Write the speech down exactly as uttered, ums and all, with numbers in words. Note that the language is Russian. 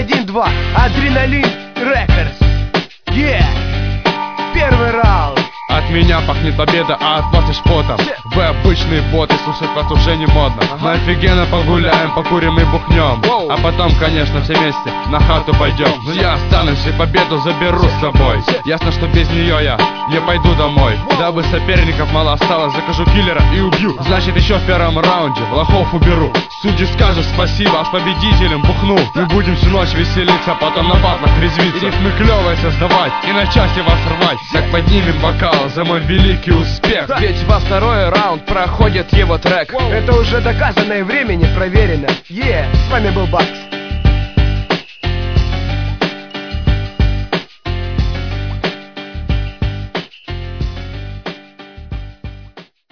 один-два, Адреналин Рекордс. Yeah. Первый раунд. От меня пахнет победа, а от вас лишь потом. Вы обычные боты, слушать вас уже не модно. Мы офигенно погуляем, покурим и бухнем. А потом, конечно, все вместе на хату пойдем. Но я останусь и победу заберу с собой. Ясно, что без нее я не пойду домой. Дабы соперников мало осталось, закажу киллера и убью. Значит, еще в первом раунде лохов уберу. Судьи скажут спасибо, а с победителем бухну. Мы будем всю ночь веселиться, а потом на батлах резвиться. И рифмы клевые создавать, и на части вас рвать. Так поднимем бокал за мой великий успех. Ведь во второй раунд проходит его трек. Это уже доказано и времени проверено. Е, yeah. С вами был Бакс.